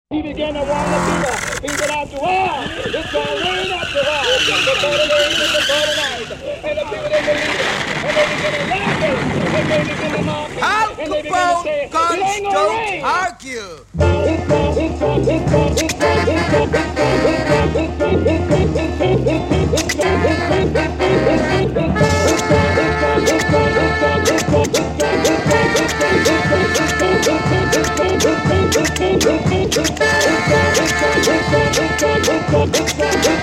He began to warn the people. He said, after all, it's going to rain after all. Before the rain and before the night. And the people didn't believe it. And they began to laugh and they began to mock him. Al And they began to say, Capone it ain't going to rain. don't argue. It's